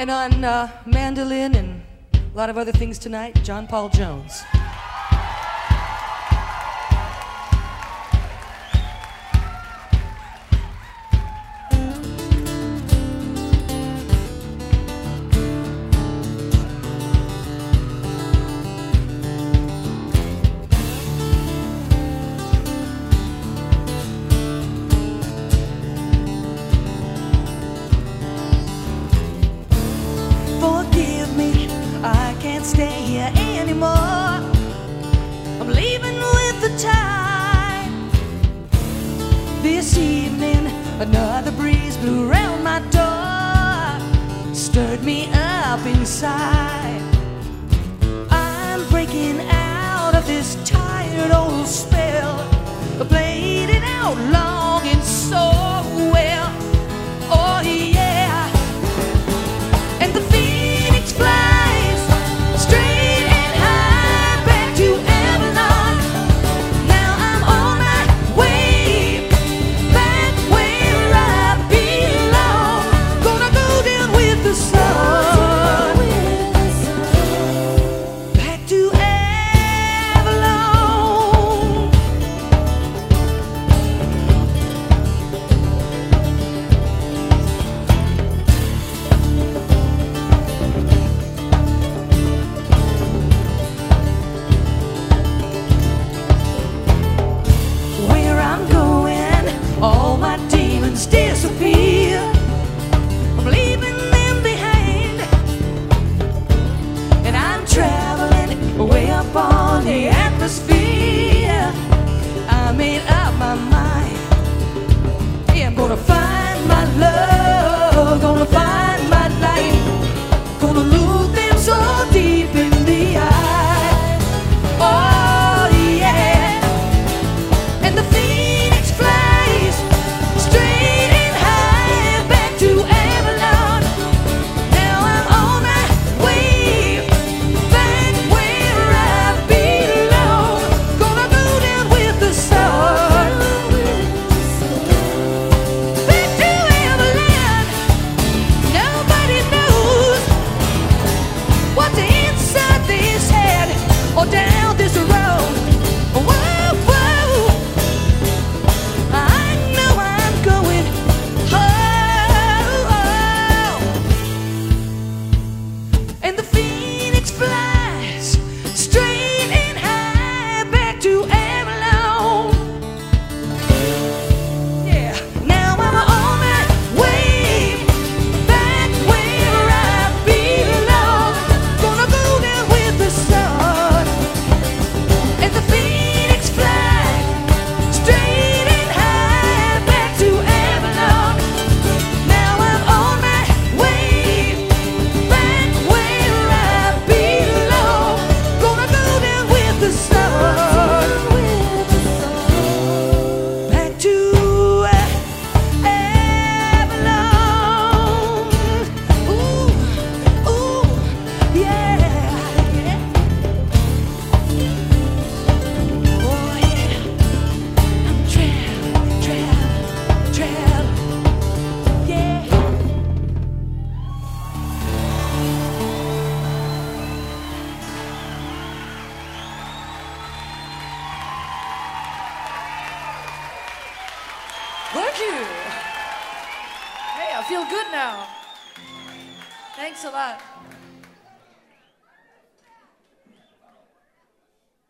And on mandolin and a lot of other things tonight, John Paul Jones. Forgive me, I can't stay here anymore. I'm leaving with the tide. This evening, another breeze blew around my door, stirred me up inside. I'm breaking out of this tired old spell. I played it out long and so well. Oh yeah. And the phoenix flies straight and high back to Avalon. Now I'm on my way back where I belong. Gonna go down with the sun, back to Avalon. Where I'm going, all my demons disappear. I'm leaving them behind, and I'm traveling way up on the atmosphere. I made up my mind. Yeah, I'm gonna find my love, gonna find my life, gonna look them so deep in the eye. Oh yeah. And the phoenix flies straight and high back to Avalon. Now I'm on my way back where I belong. Gonna go down with the sun, back to Avalon. Nobody knows what's inside this head or down this road. Whoa, whoa. I know I'm going home. And the phoenix flies straight and high back to Avalon. Yeah, now I'm on my way back where I belong. Gonna go down with the sun. And the phoenix flies straight and high back to Avalon. Now I'm on my way back where I belong. Gonna go down with the sun, back to Avalon. Ooh, ooh, yeah, yeah. Oh yeah. I'm travel, yeah. Thank you. Hey, I feel good now. Thanks a lot.